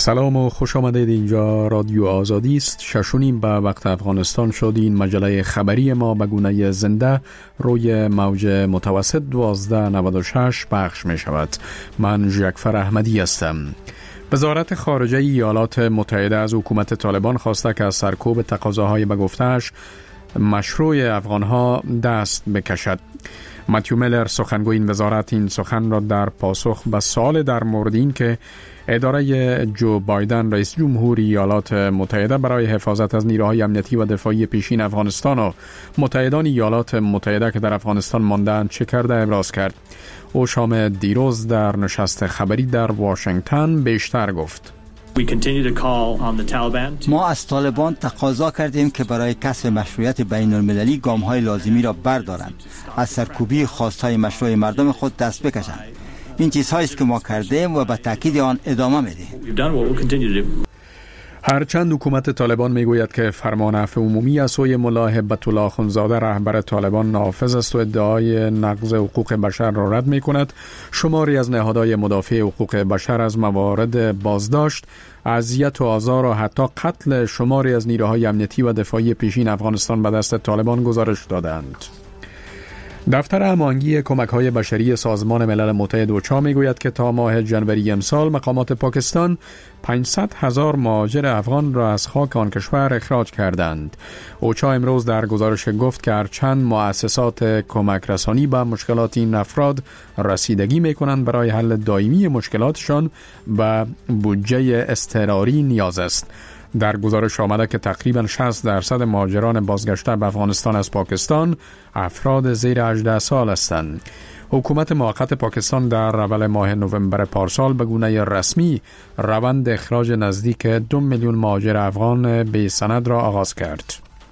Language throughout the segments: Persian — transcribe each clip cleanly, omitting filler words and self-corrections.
سلام و خوش آمدید. اینجا رادیو آزادی است. 6:30 به وقت افغانستان شد. این مجله خبری ما به گونه زنده روی موج متوسط 1296 پخش می شود. من جعفر احمدی هستم. وزارت خارجه ایالات متحده از حکومت طالبان خواسته که از سرکوب تقاضاهای به گفته‌اش مشروع افغانها دست بکشد. متیو میلر سخنگوی این وزارت این سخن را در پاسخ به سوال در مورد این که اداره جو بایدن رئیس جمهور ایالات متحده برای حفاظت از نیروهای امنیتی و دفاعی پیشین افغانستان و متحدان ایالات متحده که در افغانستان ماندند چه کرده ابراز کرد. او شام دیروز در نشست خبری در واشنگتن بیشتر گفت. ما از طالبان تقاضا کردیم که برای کسب مشروعیت بین المللی گام‌های لازمی را بردارند، از سرکوبی خواستهای مشروع مردم خود دست بکشند. این چیزهایی است که ما کردیم و به تاکید آن ادامه میدیم. هرچند حکومت طالبان میگوید که فرمان عفو عمومی از سوی ملا هبت الله اخندزاده رهبر طالبان نافذ است و ادعای نقض حقوق بشر را رد میکند، شماری از نهادهای مدافع حقوق بشر از موارد بازداشت، اذیت و آزار و حتی قتل شماری از نیروهای امنیتی و دفاعی پیشین افغانستان به دست طالبان گزارش دادند. دفتر هماهنگی کمک‌های بشری سازمان ملل متحد اوچا میگوید که تا ماه ژانویه امسال مقامات پاکستان 500,000 مهاجر افغان را از خاک آن کشور اخراج کردند. اوچا امروز در گزارش گفت که هرچند مؤسسات کمک رسانی به مشکلات این افراد رسیدگی می‌کنند، برای حل دائمی مشکلاتشان به بودجه اضطراری نیاز است. در گزارش آمده که تقریباً 60% مهاجران بازگشته به افغانستان از پاکستان افراد زیر 18 سال هستند. حکومت موقت پاکستان در اول ماه نوامبر پارسال به گونه رسمی روند اخراج نزدیک 2 میلیون مهاجر افغان بی سند را آغاز کرد.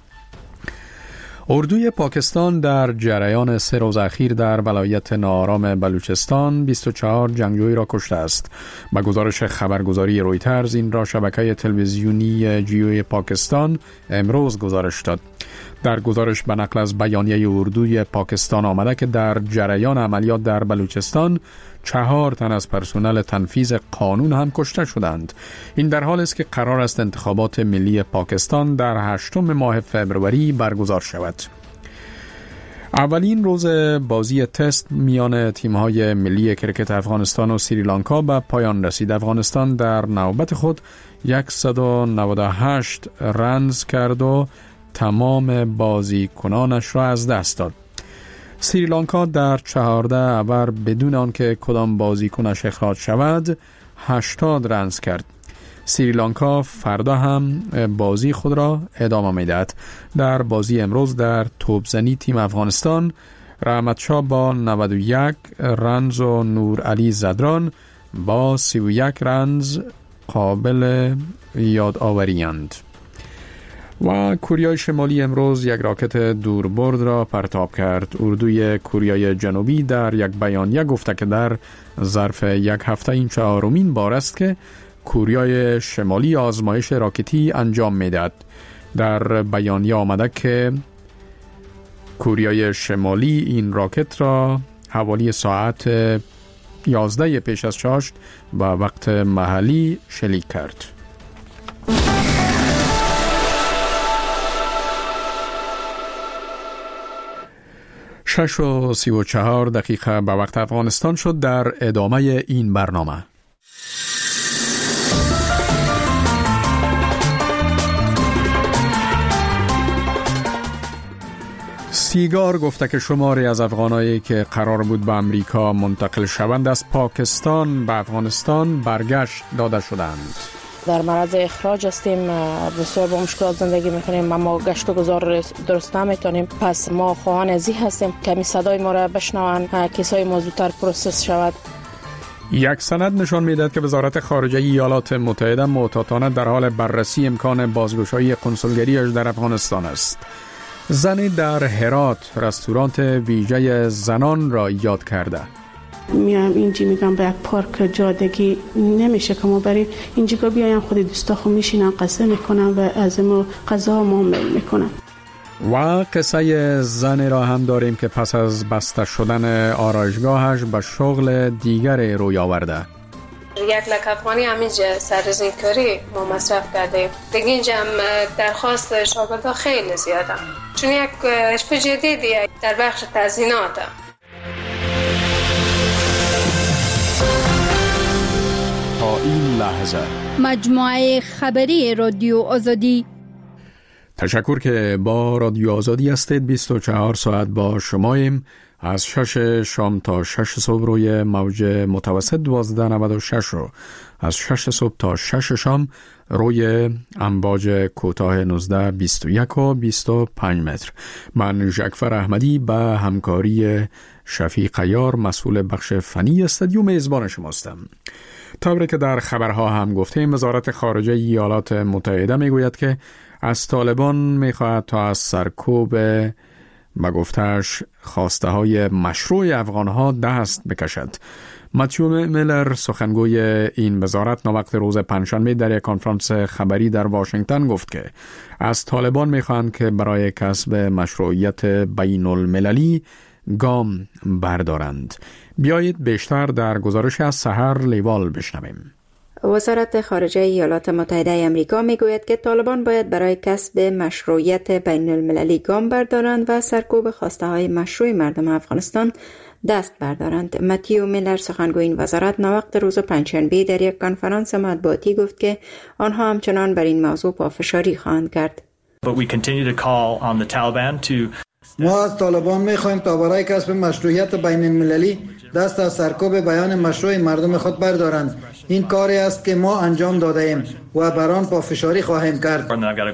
اردوی پاکستان در جریان 3 روز اخیر در ولایت ناآرام بلوچستان 24 جنگجوی را کشته است. با گزارش خبرگزاری رویترز این را شبکه تلویزیونی جیوی پاکستان امروز گزارش داد. در گزارش به نقل از بیانیه اردوی پاکستان آمده که در جریان عملیات در بلوچستان 4 تن از پرسنل تنفیذ قانون هم کشته شدند. این در حالی است که قرار است انتخابات ملی پاکستان در 8 ماه فوریه برگزار شود. اولین روز بازی تست میان تیم‌های ملی کرکت افغانستان و سریلانکا به پایان رسید. افغانستان در نوبت خود 198 رنز کرد و تمام بازیکنانش را از دست داد. سریلانکا در 14 اوور بدون آنکه کدام بازیکنش اخراج شود 80 رنز کرد. سریلانکا فردا هم بازی خود را ادامه می‌دهد. در بازی امروز در توپزنی تیم افغانستان رحمت شاه با 91 رنز و نور علی زدران با 31 رنز قابل یادآوری‌اند. و کوریای شمالی امروز یک راکت دوربرد را پرتاب کرد. اردوی کوریای جنوبی در یک بیانیه گفته که در ظرف یک هفته این 4مین بار است که کوریای شمالی آزمایش راکتی انجام می‌دهد. در بیانیه آمده که کوریای شمالی این راکت را حوالی ساعت 11 پیش از 6 به وقت محلی شلیک کرد. 6:34 به وقت افغانستان شد. در ادامه این برنامه سیگار گفته که شماری از افغانایی که قرار بود به امریکا منتقل شوند از پاکستان به افغانستان برگشت داده شدند. در معرض اخراج هستیم، بسیار با مشکلات زندگی میکنیم، اما گشت و گذار درست نمیتونیم. پس ما خواهان ازی هستیم کمی صدای ما را بشنوند، کیسای ما زودتر پروسس شود. یک سند نشان میدهد که وزارت خارجه ایالات متحده محتاطانه در حال بررسی امکان بازگشایی قنسولگریش در افغانستان است. زنی در هرات رستوران ویژه زنان را ایجاد کرده. میام اینجا میگم به یک پارک جادگی نمیشه که ما برای اینجا بیایم، خود دوستا خود میشینن قصه میکنن و از ما غذا معامله میکنن. و قصه زنی را هم داریم که پس از بسته شدن آرایشگاهش به شغل دیگر روی آورده. 1 لک افغانی همینجا سررزین کاری ما مصرف کردیم. دیگه اینجا هم درخواست شاگردها خیلی زیاده، چون یک حرف جدیدی در بخش تزیینات. تا این لحظه مجموعه خبری رادیو آزادی. تشکر که با رادیو آزادی هستید. 24 ساعت با شماییم. از 6 شام تا 6 صبح روی موج متوسط 1296 رو، از 6 صبح تا 6 شام روی امواج کوتاه 1921 و 25 متر. من جعفر احمدی به همکاری شفیق عیار مسئول بخش فنی استودیو میزبان شماستم. طوری که در خبرها هم گفتیم، وزارت خارجه ایالات متحده میگوید که از طالبان میخواهد تا از سرکوب به گفته‌اش خواسته های مشروع افغانها دست بکشد. متیو میلر سخنگوی این وزارت نوبت روز پنجشنبه در یک کنفرانس خبری در واشنگتن گفت که از طالبان میخواهند که برای کسب مشروعیت بین المللی گام بردارند. بیایید بیشتر در گزارش از سحر لیوال بشنویم. وزارت خارجه ایالات متحده آمریکا میگوید که طالبان باید برای کسب مشروعیت بین المللی گام بردارند و سرکوب خواسته های مشروع مردم افغانستان دست بردارند. متیو میلر سخنگوی این وزارت نوقت روز پنجشنبه در یک کنفرانس مطبوعاتی گفت که آنها همچنان بر این موضوع پافشاری خواهند کرد. ما از طالبان میخواهیم تا برای کسب مشروعیت بین المللی دست از سرکوب بیان مشروع مردم خود بردارند. این کاری است که ما انجام داده ایم و بر آن پافشاری خواهیم کرد.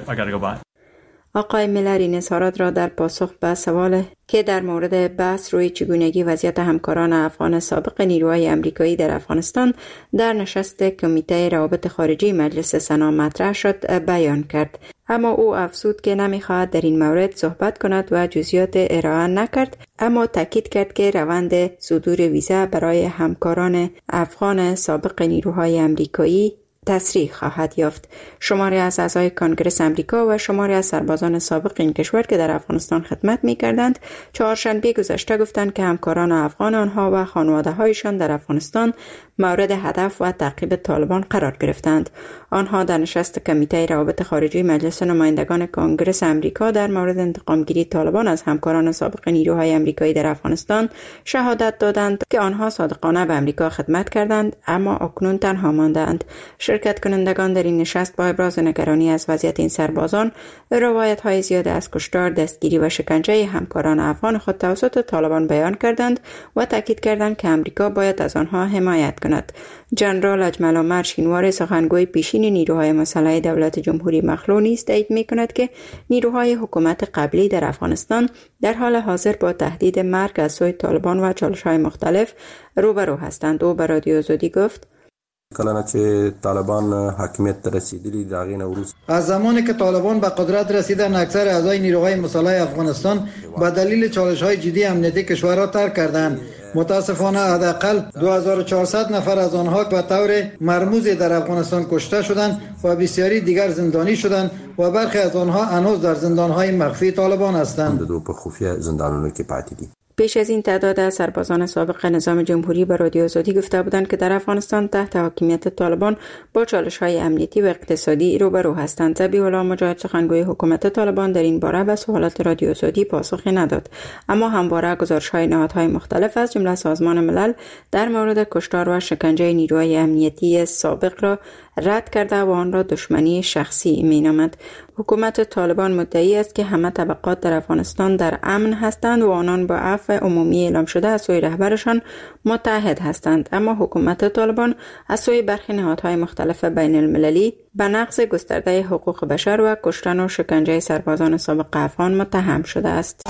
آقای میلر این اظهارات را در پاسخ به سوال که در مورد بحث روی چگونگی وضعیت همکاران افغان سابق نیروهای آمریکایی در افغانستان در نشست کمیته روابط خارجی مجلس سنا مطرح شد بیان کرد. اما او افزود که نمیخواهد در این مورد صحبت کند و جزئیات ارائه نکرد، اما تاکید کرد که روند صدور ویزا برای همکاران افغان سابق نیروهای آمریکایی تسریع خواهد یافت. شماری از اعضای کنگره آمریکا و شماری از سربازان سابق این کشور که در افغانستان خدمت می‌کردند چهارشنبه گذشته گفتند که همکاران افغان آنها و خانواده‌هایشان در افغانستان مورد هدف و تعقیب طالبان قرار گرفتند. آنها در نشست کمیته روابط خارجی مجلس نمایندگان کنگره آمریکا در مورد انتقامگیری طالبان از همکاران سابق نیروهای آمریکایی در افغانستان شهادت دادند که آنها صادقانه به آمریکا خدمت کردند اما اکنون تنها ماندند. شرکت کنندگان در این نشست با ابراز نگرانی از وضعیت این سربازان، روایت‌های زیاد از کشتار، دستگیری و شکنجه همکاران افغان خود توسط طالبان بیان کردند و تاکید کردند که آمریکا باید از آنها حمایت کند. جنرال اجمل عمر شینوار سخنگوی پیشین نیروهای مسلح دولت جمهوری مخلوع نیز تایید می‌کند که نیروهای حکومت قبلی در افغانستان در حال حاضر با تهدید مرگ از سوی طالبان و چالش‌های مختلف روبرو هستند. او به رادیو آزادی گفت: کلانه چې طالبان حاکمیت رسیدلی داغین وروسته از زمانی که طالبان به قدرت رسیدن اکثر اعضای نیروهای مسلح افغانستان به دلیل چالش‌های جدی امنیتی کشور را ترک کردند. متاسفانه حداقل 2400 نفر از آنها به طور مرموزی در افغانستان کشته شدند و بسیاری دیگر زندانی شدند و برخی از آنها هنوز در زندان‌های مخفی طالبان هستند. دو په خفیه زندانونو کې پاتې دي. پیش از این تعداد از سربازان سابق نظام جمهوری به رادیو آزادی گفته بودند که در افغانستان تحت حاکمیت طالبان با چالش‌های امنیتی و اقتصادی روبرو هستند. ذبیح الله مجاهد سخنگوی حکومت طالبان در این باره به سوالات رادیو آزادی پاسخی نداد، اما همواره گزارش‌های نهادهای مختلف از جمله سازمان ملل در مورد کشتار و شکنجه نیروهای امنیتی سابق را رد کرده و آن را دشمنی شخصی می‌نامد. حکومت طالبان مدعی است که همه طبقات در افغانستان در امن هستند و آنان با عفو عمومی اعلام شده از سوی رهبرشان متحد هستند، اما حکومت طالبان از سوی برخی نهادهای مختلف بین المللی به نقض گسترده حقوق بشر و کشتن و شکنجه سربازان سابق افغان متهم شده است.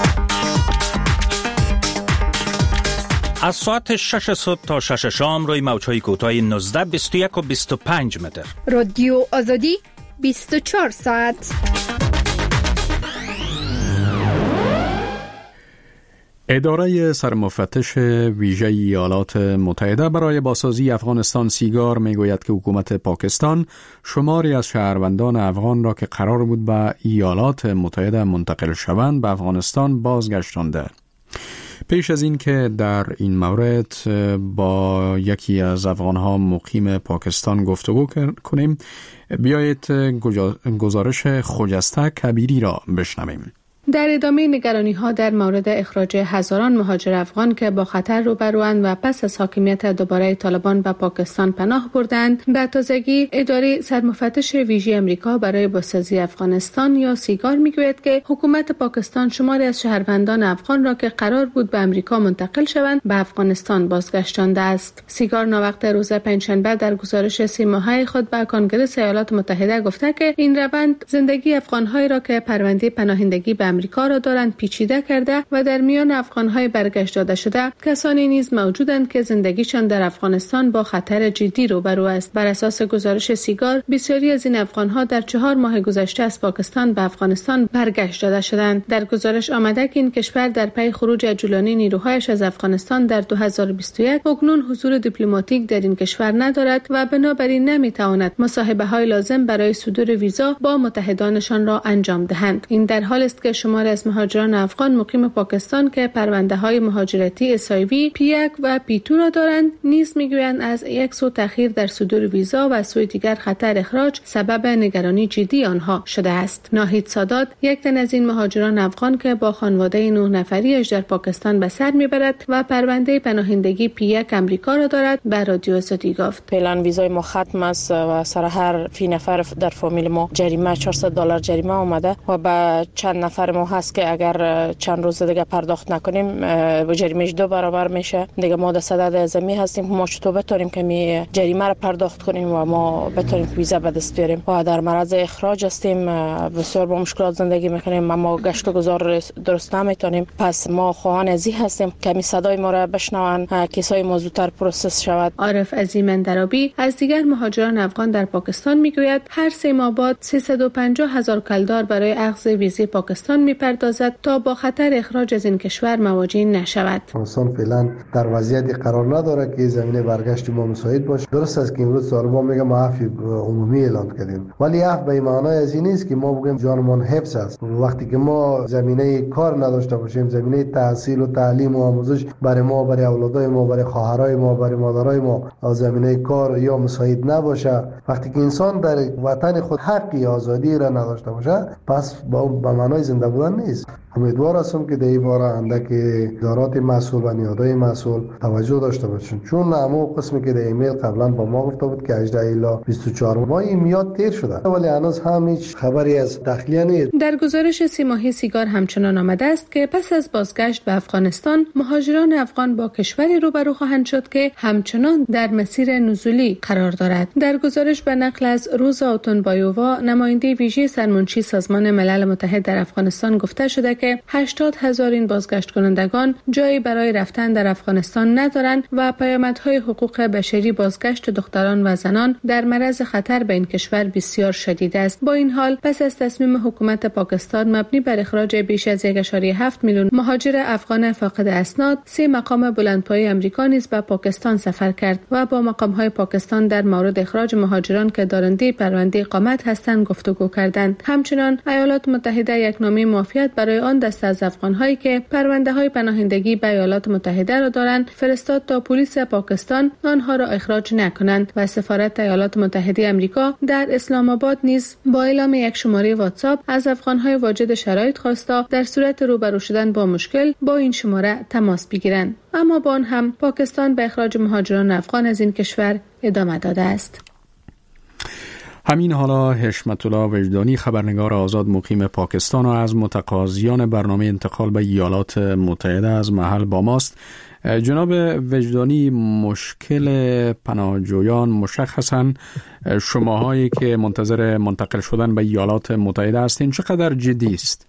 از ساعت 6 صبح تا 6 شام روی موج‌های کوتاه 19، 21 و 25 متر. رادیو آزادی 24 ساعت. اداره سرمفتش ویژه ایالات متحده برای بازسازی افغانستان سیگار میگوید که حکومت پاکستان شماری از شهروندان افغان را که قرار بود به ایالات متحده منتقل شوند به افغانستان بازگشتانده. پیش از این که در این مورد با یکی از افغان‌ها مقیم پاکستان گفتگو کنیم، بیایید گزارش خجسته کبیری را بشنویم. در ادامه نگرانی‌ها در مورد اخراج هزاران مهاجر افغان که با خطر روبروند و پس از حاکمیت دوباره طالبان به پاکستان پناه بردند، به تازگی اداره سرمفتش ویژه امریکا برای بازسازی افغانستان یا سیگار میگوید که حکومت پاکستان شماری از شهروندان افغان را که قرار بود به امریکا منتقل شوند به افغانستان بازگشتانده است. سیگار ناوقت روز پنجشنبه در گزارش 3 ماهه خود به کنگره ایالات متحده گفته که این روند زندگی افغان‌هایی را که پرونده پناهندگی به امریکا را دارند پیچیده کرده و در میان افغان‌های برگشت داده شده کسانی نیز موجودند که زندگیشان در افغانستان با خطر جدی روبرو است. بر اساس گزارش سیگار، بسیاری از این افغان‌ها در 4 ماه گذشته از پاکستان به افغانستان برگشت داده شدند. در گزارش آمده که این کشور در پی خروج عجولانه نیروهایش از افغانستان در 2021 اکنون حضور دیپلماتیک در این کشور ندارد و بنابراین نمی‌تواند مصاحبه‌های لازم برای صدور ویزا با متحدانشان را انجام دهند. این در حالی است که شماری از مهاجران افغان مقیم پاکستان که پرونده‌های مهاجرتی SIV P1 و P2 را دارند نیز می‌گویند از یک سو تأخیر در صدور ویزا و سوی دیگر خطر اخراج سبب نگرانی جدی آنها شده است. ناهید سادات، یک تن از این مهاجران افغان که با خانواده 9 نفریش در پاکستان به سر میبرد و پرونده پناهندگی P1 امریکا را دارد، به رادیو آزادی گفت: فعلا ویزای ما ختم است و سر هر فی نفر در فامیل ما جریمه $400 جریمه آمده و به چند نفر ما هست که اگر چند روز دیگه پرداخت نکنیم جریمهش 2 برابر میشه. دیگه ما در صدد ازمی هستیم که ما چطور بتونیم که می جریمه را پرداخت کنیم و ما بتونیم ویزا به دست بیاریم و در معرض اخراج هستیم. بسیار با مشکلات زندگی میکنیم، ما گشت و گذار درست نمیتونیم. پس ما خواهان ازی هستیم که می صدای ما را بشنون، کیسای ما زودتر پروسس شود. عارف عظیم اندرابی از دیگر مهاجران افغان در پاکستان میگوید هر 3 ماه بعد 350,000 کلدار برای اخذ ویزای پاکستان میپردازد تا با خطر اخراج از این کشور مواجه نشود. افغانستان فعلا در وضعیتی قرار نداره که زمینه برگشت ما مساعد باشه. درست است که امروز طالبان میگه ما عفو عمومی اعلان کردیم، ولی عفو به معنای از این نیست که ما بگیم جانمان حفظ است. وقتی که ما زمینه کار نداشته باشیم، زمینه تحصیل و تعلیم و آموزش برای ما، برای اولادای ما، برای خواهرای ما، برای مادرای ما زمینه کار یا مساعد نباشه، وقتی که انسان در وطن خود حقی آزادی را نداشته باشه، پس به معنای زنده بودن نیست. امیدوار هستم که در این باره اندک ادارات مسئول و نهادهای مسئول توجه داشته باشند، چون همون قسمی که در ایمیل قبلا با ما گفته بود که 18 الی 24 ماه این میاد تیر شده، ولی هنوز هم هیچ خبری از تخلیه نیست. در گزارش 3 ماهه سیگار همچنان آمده است که پس از بازگشت به افغانستان مهاجران افغان با کشوری روبرو خواهند شد که همچنان در مسیر نزولی قرار دارد. در گزارش به نقل از روزا اوتونبایووا، نماینده ویژه سرمنشی سازمان ملل متحد در افغانستان، گفته شده که 80,000 این بازگشت کنندگان جایی برای رفتن در افغانستان ندارند و پیامدهای حقوق بشری بازگشت دختران و زنان در معرض خطر به این کشور بسیار شدید است. با این حال پس از تصمیم حکومت پاکستان مبنی بر اخراج بیش از 1.7 میلیون مهاجر افغان فاقد اسناد، 3 مقام بلندپایه آمریکا نیز به پاکستان سفر کرد و با مقام‌های پاکستان در مورد اخراج مهاجران که دارنده پرونده اقامت هستند گفتگو کردند. همچنین ایالات متحده یک نامه معافیت برای آن دسته از افغان‌هایی که پرونده‌های پناهندگی به ایالات متحده را دارند فرستاد تا پلیس پاکستان آنها را اخراج نکنند و سفارت ایالات متحده آمریکا در اسلام آباد نیز با اعلام یک شماره واتساپ از افغان‌های واجد شرایط خواسته در صورت روبرو شدن با مشکل با این شماره تماس بگیرند. اما با آن هم پاکستان به اخراج مهاجران افغان از این کشور ادامه داده است. همین حالا حشمت الله وجدانی، خبرنگار آزاد مقیم پاکستان و از متقاضیان برنامه انتقال به ایالات متحده از محل با ماست. جناب وجدانی، مشکل پناهجویان مشخصاً شماهایی که منتظر منتقل شدن به ایالات متحده هستین چقدر جدی است؟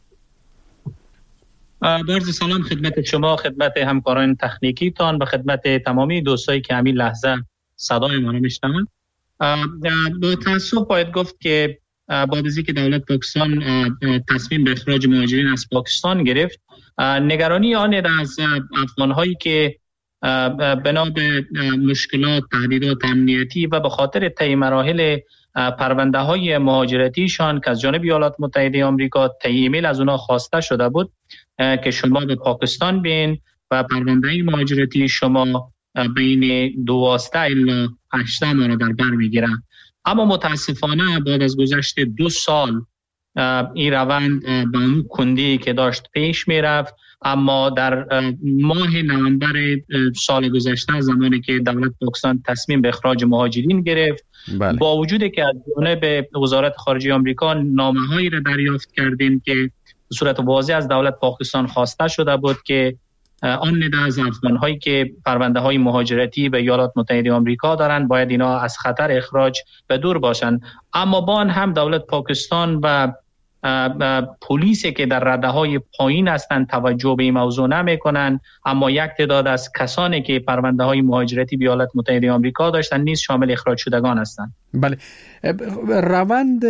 عرض سلام خدمت شما، خدمت همکاران تکنیکی تان و خدمت تمامی دوستایی که همین لحظه صدای ما رو میشنوند. با تأسف باید گفت که بعد از اینکه دولت پاکستان تصمیم به اخراج مهاجرین از پاکستان گرفت، نگرانی آن از افغان‌هایی که بنا به مشکلات، تهدیدات امنیتی و به خاطر طی مراحل پرونده‌های مهاجرتیشان که از جانب ایالات متحده آمریکا طی ایمیل از اونها خواسته شده بود که شما به پاکستان بین و پرونده مهاجرتی شما بین 12 الی 18 ماه در بر میگیره. اما متاسفانه بعد از گذشت 2 سال این روند به اون کندی که داشت پیش میرفت. اما در ماه نوامبر سال گذشته، زمانی که دولت پاکستان تصمیم به اخراج مهاجرین گرفت، با وجودی که از جانب وزارت خارجه آمریکا نامه‌هایی را دریافت کردیم که به صورت واضح از دولت پاکستان خواسته شده بود که آن نده از افغان‌هایی که پرونده‌های مهاجرتی به ایالات متحده آمریکا دارند باید اینا از خطر اخراج به دور باشند. اما با آن هم دولت پاکستان و پلیسی که در رده‌های پایین هستند توجه به این موضوع نمی‌کنند. اما یک تعداد از کسانی که پرونده‌های مهاجرتی به ایالات متحده آمریکا داشتند نیز شامل اخراج شدگان هستند. بله، روند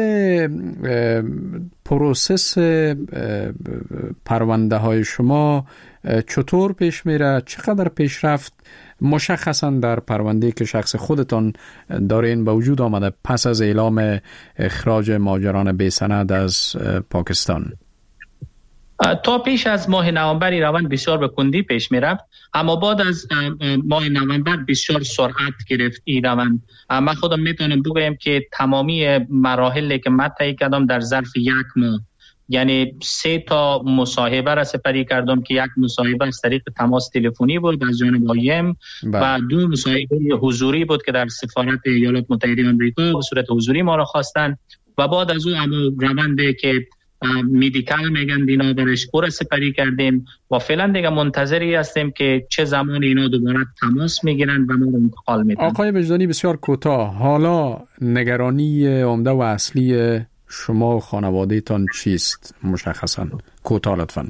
پروسس پرونده‌های شما چطور پیش میره؟ چقدر پیشرفت مشخصاً در پرونده که شخص خودتان دارین به وجود آمده پس از اعلام اخراج مهاجران بی سند از پاکستان؟ تا پیش از ماه نوامبر روند بسیار به کندی پیش میرفت، اما بعد از ماه نوامبر بسیار سرعت گرفت این روند. من خودم میتونم بگم که تمامی مراحلی که من طی کردم در ظرف 1 ماه، یعنی 3 تا مصاحبه را سپری کردم که 1 مصاحبه از طریق تماس تلفنی بود از جانب آیم و 2 مصاحبه حضوری بود که در سفارت ایالات متحده آمریکا به صورت حضوری ما را خواستن و بعد از اون روندی که میدیکال میگن اینا برش پر سپری کردیم و فعلا دیگه منتظری هستیم که چه زمان اینا دوباره تماس میگیرن و ما رو انتقال میدن. آقای وجدانی، بسیار کوتاه، حالا نگرانی عمده و اصلی شما و خانواده تان چیست مشخصا؟ کوتاه لطفاً.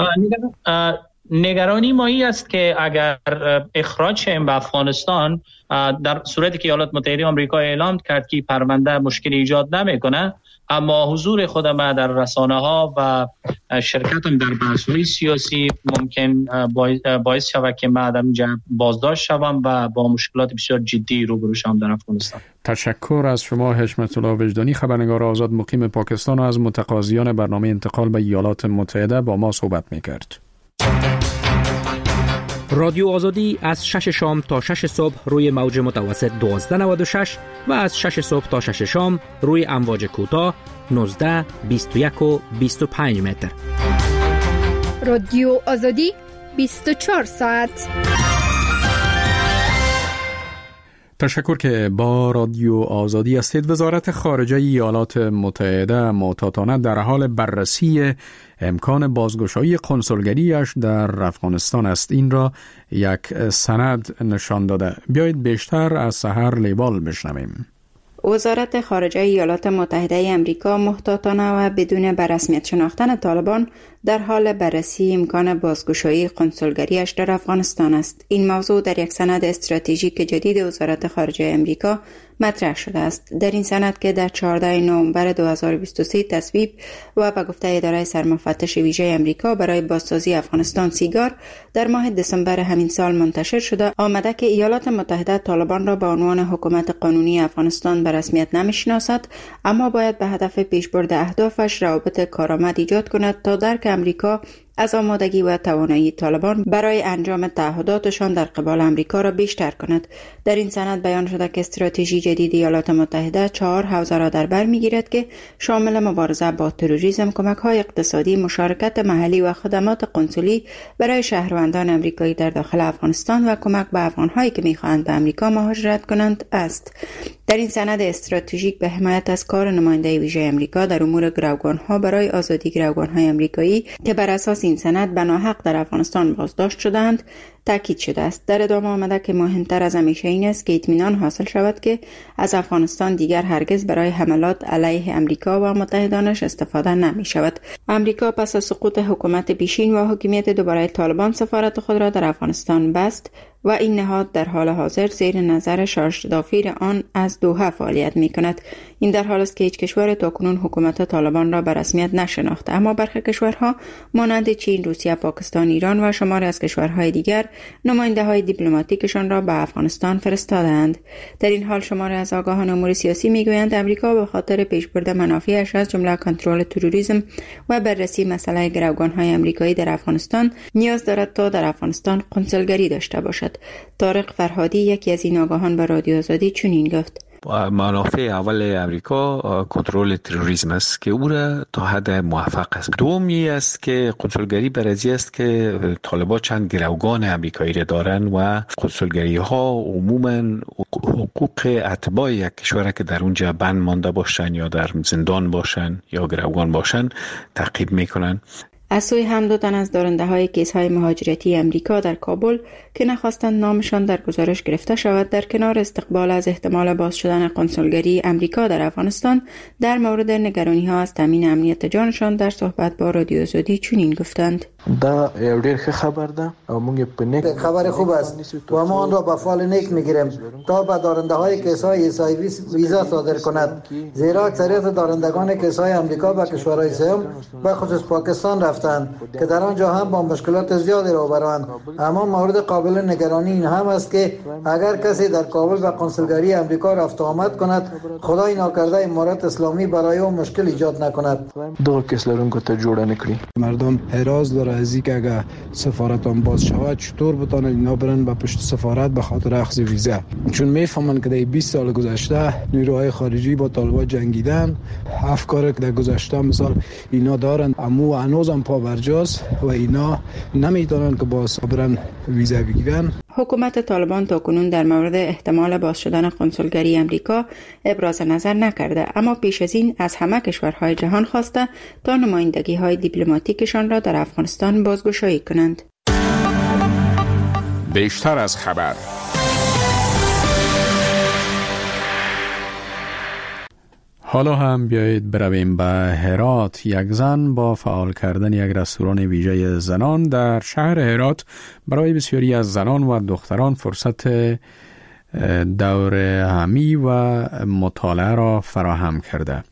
نگرانی ما این است که اگر اخراج شیم به افغانستان، در صورتی که ایالات متحده آمریکا اعلام کرد که پرونده مشکلی ایجاد نمیکنه، اما حضور خودم در رسانه ها و شرکتم در بحث‌های سیاسی ممکن باعث شود که من در اینجا بازداشت شوم و با مشکلات بسیار جدی روبرو شوم در افغانستان. تشکر از شما حشمت الله وجدانی، خبرنگار آزاد مقیم پاکستان و از متقاضیان برنامه انتقال به ایالات متحده با ما صحبت می‌کرد. رادیو آزادی از 6 شام تا 6 صبح روی موج متوسط 1296 و از 6 صبح تا 6 شام روی امواج کوتاه 19، 21 و 25 متر. رادیو آزادی 24 ساعت. تشکر که با رادیو آزادی هستید. وزارت خارجه ایالات متحده معتادانه در حال بررسی امکان بازگشایی قنسولگریش در افغانستان است. این را یک سند نشان داده. بیایید بیشتر از سحر لیبال بشنویم. وزارت خارجه ایالات متحده آمریکا محتاطانه و بدون به رسمیت شناختن طالبان در حال بررسی امکان بازگشایی قنسولگریش در افغانستان است. این موضوع در یک سند استراتژیک جدید وزارت خارجه آمریکا مطرح شده است. در این سند که در 14 نوامبر 2023 تصویب و به گفته اداره سرمفتش ویژه آمریکا برای بازسازی افغانستان سیگار در ماه دسامبر همین سال منتشر شده، آمده که ایالات متحده طالبان را به عنوان حکومت قانونی افغانستان به رسمیت نمی‌شناسد، اما باید به هدف پیشبرد اهدافش روابط کارآمد ایجاد کند تا درک آمریکا از آمادگی و توانایی طالبان برای انجام تعهداتشان در قبال آمریکا را بیشتر کند. در این سند بیان شده که استراتژی جدید ایالات متحده 4 حوزه را در بر می‌گیرد که شامل مبارزه با تروریسم، کمک‌های اقتصادی، مشارکت محلی و خدمات قنسولی برای شهروندان آمریکایی در داخل افغانستان و کمک به افغان‌هایی که می‌خواهند به آمریکا مهاجرت کنند است. در این سند استراتژیک به حمایت از کار نماینده ویژه آمریکا در امور گروگان‌ها برای آزادی گروگان‌های آمریکایی که بر اساس این سند به ناحق در افغانستان بازداشت شدند تاکید شده است. در ادامه آمده که مهمتر از همیشه این است که اطمینان حاصل شود که از افغانستان دیگر هرگز برای حملات علیه آمریکا و متحدانش استفاده نمی شود. آمریکا پس از سقوط حکومت پیشین و حاکمیت دوباره طالبان سفارت خود را در افغانستان بست و این نهاد در حال حاضر زیر نظر شارژ دافیر آن از دوحه فعالیت می کند. این در حال است که هیچ کشور تاکنون حکومت طالبان را به رسمیت نشناخته، اما برخی کشورها مانند چین، روسیه، پاکستان، ایران و شماری از کشورهای دیگر نماینده های دیپلماتیکشان را به افغانستان فرستادند. در این حال شماری از آگاهان امور سیاسی میگویند امریکا به خاطر پیشبرد منافعش از جمله کنترل تروریسم و بررسی مسئله گروگان‌های امریکایی در افغانستان نیاز دارد تا در افغانستان قنصلگری داشته باشد. طارق فرهادی یکی از این آگاهان به رادیو آزادی چنین گفت: منافع اول امریکا کنترل تروریسم است که او را تا حد موفق است. دومی است که قنصلگری برازی است که طالبان چند گروگان امریکایی را دارند و قنصلگری ها عموما حقوق اتباع یک کشور که در اونجا بند مانده باشند یا در زندان باشند یا گروگان باشند تعقیب میکنند. از سوی هم 2 تن از دارنده های کیس های مهاجرتی امریکا در کابل که نخواستند نامشان در گزارش گرفته شود، در کنار استقبال از احتمال باز شدن قنصلگری امریکا در افغانستان در مورد نگرانی ها از تامین امنیت جانشان در صحبت با رادیو آزادی چنین گفتند: دا یو ډیر ښه خبر ده او موږ په نیک خبر خوب است و ما آن را به فال نیک میگیریم تا به دارنده های کیس های ایسای ویزا صادر کند، زیرا اکثریت دارندگان کیس های امریکا به کشورهای سوم به خصوص پاکستان رفتند که در آنجا هم با مشکلات زیادی روبروند. اما مورد قابل نگرانی این هم است که اگر کسی در کابل به قنصلگری امریکا رفت و آمد کند، خدای ناکرده امارت اسلامی برای او مشکل ایجاد نکند. دو کس لرونکو ته جوړه نکړي. مردم حراس داره از اینکه اگر سفارتان باز شود چطور بتانن اینا برن به پشت سفارت به خاطر اخذ ویزا، چون میفهمن که در 20 سال گذشته نیروهای خارجی با طالبان جنگیدن. افکاری که در گذشته مثال اینا دارن اما هنوزم پا برجاست و اینا نمیتونن که باز برن ویزا بگیرن. حکومت طالبان تاکنون در مورد احتمال باز شدن قنصلگری امریکا ابراز نظر نکرده، اما پیش از این از همه کشورهای جهان خواسته تا نمایندگی‌های دیپلماتیکشان را در افغانستان بازگشایی کنند. بیشتر از خبر. حالا هم بیایید برویم به هرات. یک زن با فعال کردن یک رستوران ویژه زنان در شهر هرات برای بسیاری از زنان و دختران فرصت دور همی و مطالعه را فراهم کرده.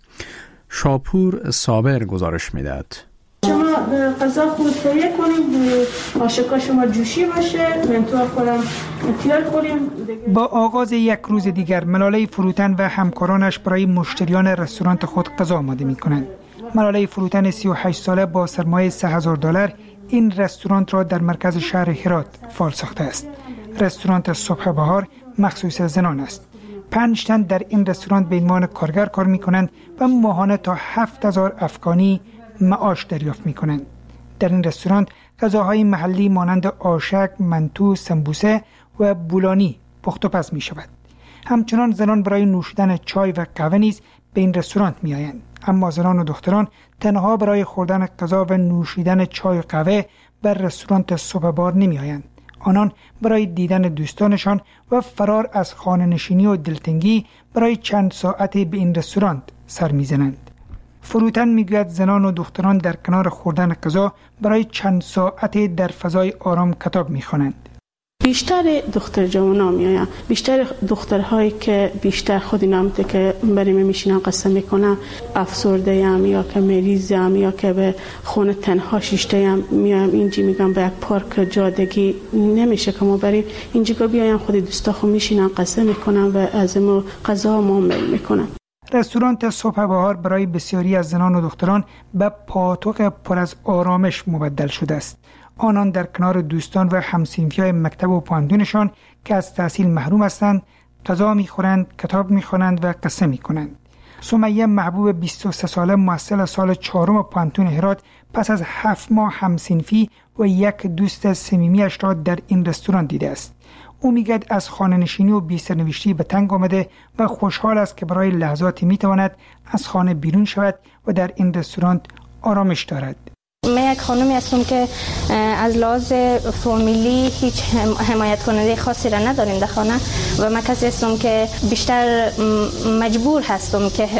شاپور صابر گزارش میدهد. شما غذا خود تهیه کنید، آشکا شما جوشی باشه، منتو خودم تیار کنیم. با آغاز یک روز دیگر ملاله فروتن و همکارانش برای مشتریان رستوران خود غذا آماده می کنند. ملاله فروتن 38 ساله با سرمایه $3000 این رستوران را در مرکز شهر هرات فعال ساخته است. رستوران صبح بهار مخصوص زنان است. 5 تن در این رستوران به عنوان کارگر کار می کنند و ماهانه تا 7000 افغانی معاش دریافت می کنند. در این رستوران غذاهای محلی مانند آشک، منتو، سمبوسه و بولانی پخت و پز می شود. همچنان زنان برای نوشیدن چای و قهوه نیز به این رستوران می آیند. اما زنان و دختران تنها برای خوردن غذا و نوشیدن چای و قهوه بر رستوران صبح بار نمی آیند. آنان برای دیدن دوستانشان و فرار از خانه نشینی و دلتنگی برای چند ساعتی به این رستوران سر می زنند. فروتن میگوید زنان و دختران در کنار خوردن غذا برای چند ساعتی در فضای آرام کتاب میخوانند. بیشتر دختر جوانا میاین، بیشتر دخترهایی که بیشتر خودی نامته که برای میشینن قصه میکنن افسرده ام یا که مریض ام یا که به خونه تنها شیشته ام میام اینجا میگم به یک پارک جادگی نمیشه که ما برای اینجا بیایم خودی دوستا خود میشینن قصه میکنن و از ما غذا معامله میکنن. رستوران صبح بهار برای بسیاری از زنان و دختران به پاتوق پر از آرامش مبدل شده است. آنان در کنار دوستان و همسنفیای مکتب و پانتونشان که از تحصیل محروم هستند غذا میخورند، کتاب میخوانند و قصه میکنند. سمیه محبوب 23 ساله محصل سال 4 پانتون هرات پس از 7 ماه همسنفی و یک دوست صمیمیش را در این رستوران دیده است. او میگد از خانه نشینی و بی سرنوشتی به تنگ آمده و خوشحال است که برای لحظاتی میتواند از خانه بیرون شود و در این رستوران آرامش دارد. من یک خانمی هستم که از لحاظ فامیلی هیچ حمایت کننده خاصی را نداریم در خانه و من کسی هستم که بیشتر مجبور هستم که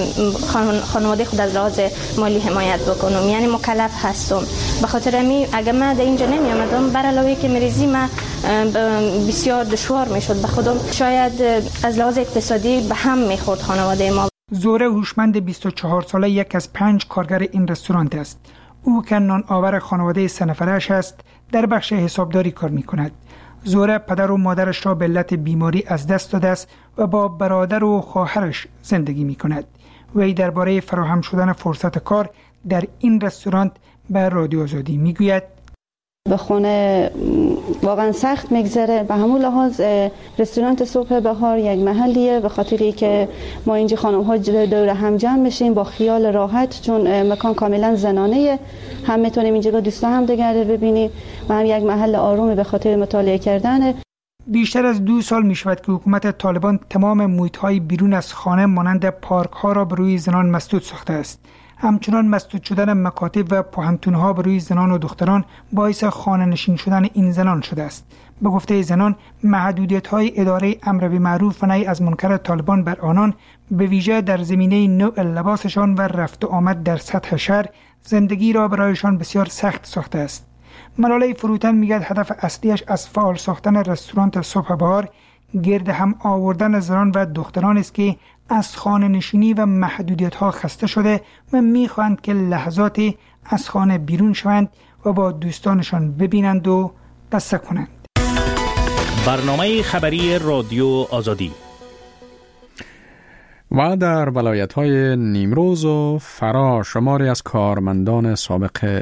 خانواده خود از لحاظ مالی حمایت بکنم، یعنی مکلف هستم. به خاطر همین اگر من در اینجا نمی آمدم بر علاوه که مریضی من بسیار دشوار می شد به خودم، شاید از لحاظ اقتصادی به هم می خورد خانواده ما. زهره هوشمند 24 ساله یک از 5 کارگر این رستوران است. او که نان آور خانواده 3 نفرش است در بخش حسابداری کار می کند. زهره پدر و مادرش را به علت بیماری از دست داده است و با برادر و خواهرش زندگی می کند. وی درباره فراهم شدن فرصت کار در این رستوران به رادیو آزادی می گوید: به خونه واقعا سخت میگذره. به همون لحاظ رستوران صبح بهار یک محلیه به خاطری که ما اینجا خانم ها دور هم جمع بشیم با خیال راحت، چون مکان کاملا زنانه، هم میتونیم اینجا دوستا هم دیگر ببینیم و هم یک محل آرومی به خاطر مطالعه کردن. بیشتر از 2 سال می شود که حکومت طالبان تمام محیط‌های بیرون از خانه مانند پارک‌ها را به روی زنان مسدود ساخته است. همچنان مسدود شدن مکاتب و پوهنتون‌ها به روی زنان و دختران باعث خانه نشین شدن این زنان شده است. به گفته زنان، محدودیت‌های اداره امر بالمعروف و نهی از منکر طالبان بر آنان، به ویژه در زمینه نوع لباسشان و رفت و آمد در سطح شهر، زندگی را برایشان بسیار سخت ساخته است. ملاله فروتن میگه هدف اصلیش از فعال ساختن رستوران صبح بهار گرد هم آوردن زنان و دختران است که از خانه نشینی و محدودیت ها خسته شده و میخواهند که لحظاتی از خانه بیرون شوند و با دوستانشان ببینند و قصه کنند. برنامه خبری رادیو آزادی. و در ولایت‌های نیمروز و فرا شماری از کارمندان سابق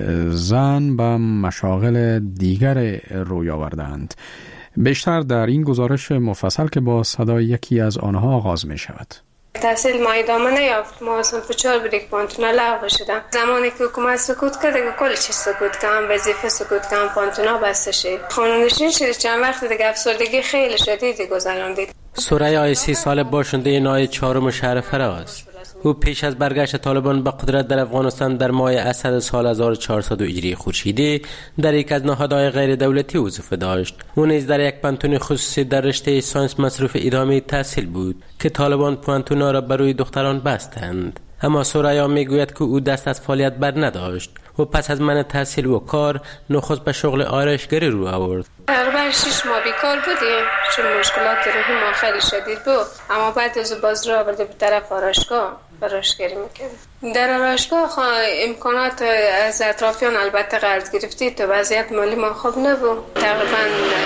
زن به مشاغل دیگر روی آوردند. بیشتر در این گزارش مفصل که با صدای یکی از آنها آغاز می شود. تحصیل ما ادامه نیافت. ما صنف 4 بریک پانتونا لغو شدن. زمانی که حکومت سکوت کرد دیگه کل چیز سکوت کردن، وظیفه سکوت کردن، پانتونا بسته شد. خانه‌نشین شد. چند وقت دیگه افسردگی خیلی شدیدی گذراندید. سوریا 30 سال باشنده نای 4 شهر فرا است. او پیش از برگشت طالبان به قدرت در افغانستان در ماه اسد سال 1400 هجری خورشیدی در یک از نهادهای غیر دولتی وظیفه داشت. او نیز در یک پانتون خصوصی در رشته ساینس مصروف ادامه تحصیل بود که طالبان پانتونا را بر روی دختران بستند. اما سوریا میگوید که او دست از فعالیت بر نداشت و پس از منع تحصیل و کار نخست به شغل آرایشگری رو آورد. تقریبا 6 ماه بیکار بودیم چون مشکلات روحی ما خیلی شدید بود. اما بعد از باز رو آورده به طرف آرایشگری میکردیم. در آرایشگاه امکانات از اطرافیان البته قرض گرفتید و وضعیت مالی ما خوب نبود. تقریبا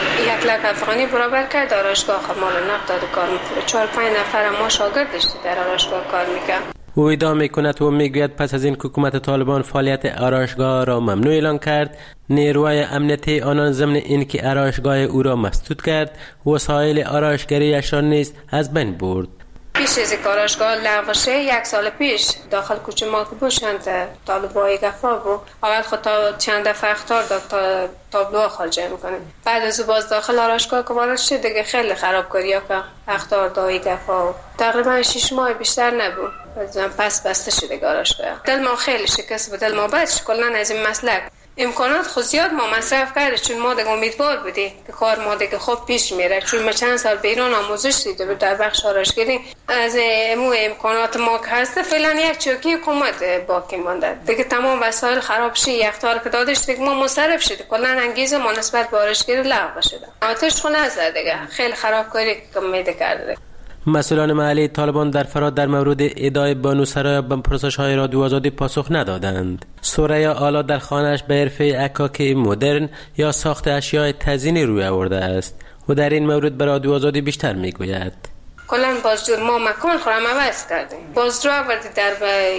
1 لک افغانی برابر کرد آرایشگاه ما رو نقد داد کار میکنه. 4-5 نفر ما شاگرد داشتیم در آرایشگاه کار میکرد. او ادعا میکند و میگوید پس از این حکومت طالبان فعالیت آرایشگاه را ممنوع اعلان کرد، نیروهای امنیتی آنان ضمن اینکه آرایشگاه او را مسدود کرد، وسایل آرایشگری‌اش را نیز از بین برد. پیش از آرایشگاه لغو شد 1 سال پیش داخل کوچه ما که باشند طالبای گفا بود. اول خود تا چند دفعه اخطار داد تا تابلو خارجه میکنه. بعد از باز داخل آرایشگاه که وارد شد دیگه خیلی خرابکاری‌ها که اخطار دای گفا. تقریبا 6 ماه بیشتر نبود. پس بسته شده آرایشگاه. دل ما خیلی شکست بود. دل ما بعدش کلا از این مسلک امکانات خود زیاد ما مصرف کرده چون ما دیگه امیدوار بودیم که کار ما دیگه خوب پیش میره، چون ما چند سال به ایران آموزش دیده در بخش آرایشگری. از امکانات ما که هست فعلا یک چوکی حکومت باقی مونده دیگه. تمام وسایل خراب شد، یخ‌دار که دادش دیگه ما مصرف شد، کلا انگیزه ما نسبت به آرایشگری لغو شده. آتش خونه نزد دیگه، خیلی خرابکاری که میده کرده. مسئولان محلی طالبان در فرات در مورد ادعای بانو سرای به پرسش‌های رادیو آزادی پاسخ ندادند. سوریا آلا در خانه‌اش به حرفه عکاکی مدرن یا ساخت اشیاء تزیینی روی آورده است و در این مورد به رادیو آزادی بیشتر میگوید. کلا باز ما مکان خورم عوض کردیم، باز رو آوردی در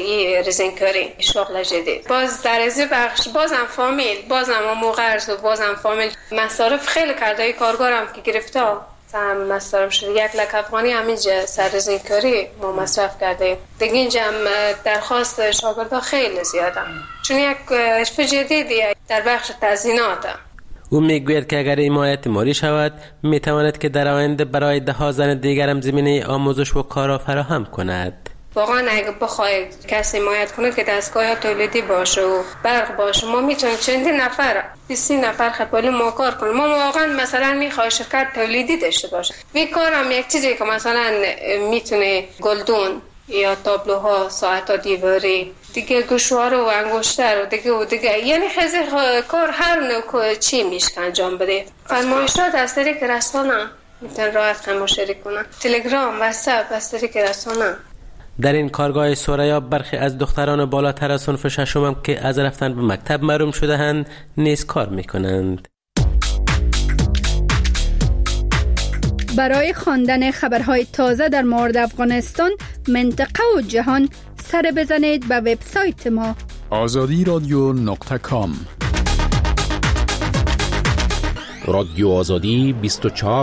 رزینکاری شغل جدید، باز در از بخش بازم فامیل، بازم موقعرز و بازم فامیل مصارف خیلی کرده. کارگارم که گرفته مصرف شده 1 لک افغانی همینجا سر رزینکاری ما مصرف کرده. دیگه اینجا درخواست شاگردا خیلی زیاده چون یک حرف جدیدی در بخش تزیینات. او میگوید که اگر حمایت مالی شود میتواند که در آینده برای 10 زن دیگر هم زمینه آموزش و کار فراهم کند. واقعا اگه بخواید کسی حمایت کنه که دستگاه تولیدی باشه و برق باشه، ما میتونیم چندین نفر 20 نفر خپلی ما کار کنیم. ما واقعا مثلا میخوای شرکت تولیدی داشته باشه. وی کارم یک چیزی که مثلا میتونه گلدون یا تابلوها، ساعت‌ها دیواری، دیگه گوشوار و انگشتر و دیگه یعنی خیلی کار هر نوع چی میشه انجام بده. فرمایشات از طریق رسانه میتونن راحت مشارکت کنن. تلگرام، واتساپ از طریق رسانه. در این کارگاه سوریا برخی از دختران بالاتر از صنف ششم که از رفتن به مکتب محروم شده‌اند نیز کار می‌کنند. برای خواندن خبرهای تازه در مورد افغانستان، منطقه و جهان سر بزنید به وبسایت ما azadiradio.com. رادیو آزادی 24